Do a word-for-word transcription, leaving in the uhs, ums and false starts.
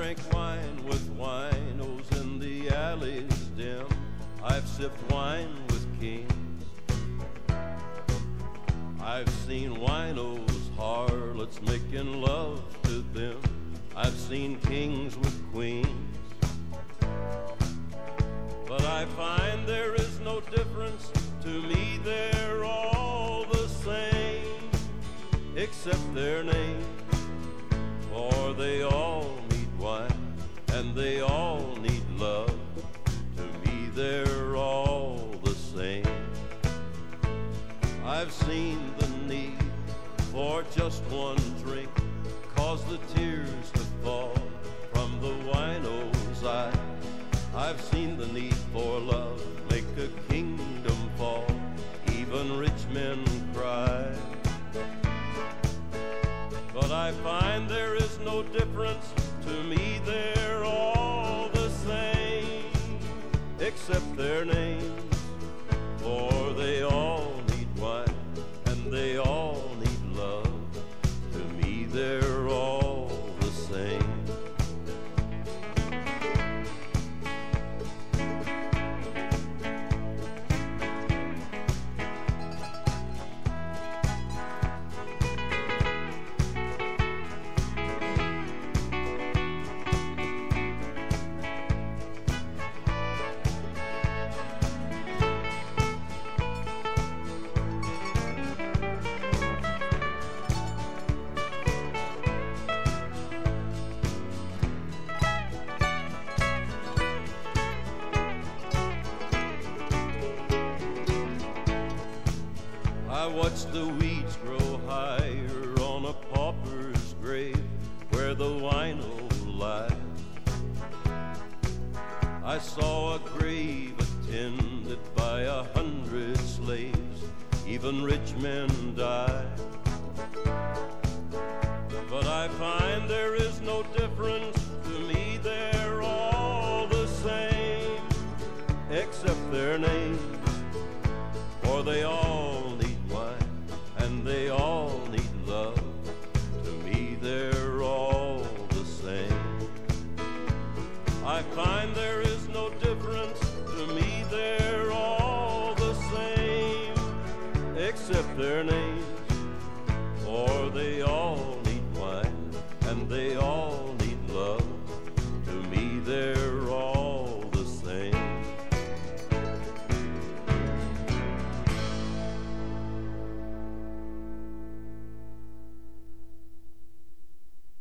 drank wine with winos in the alleys dim. I've sipped wine with kings. I've seen winos, harlots making love to them. I've seen kings with queens. But I find there is no difference. To me they're all the same, except their names. For they all need wine, and they all need love. To me they're all the same. I've seen the need for just one drink, cause the tears to fall from the wino's eye. I've seen the need for love make a kingdom fall, even rich men cry. But I find there is no difference. To me they're all the same, except their names. For they all need wine, and they all need love. To me they're all the same. I watched the weeds grow higher on a pauper's grave where the wino lies. I saw a grave attended by a hundred slaves, even rich men die. But I find there is no difference. To me they're all the same, except their names.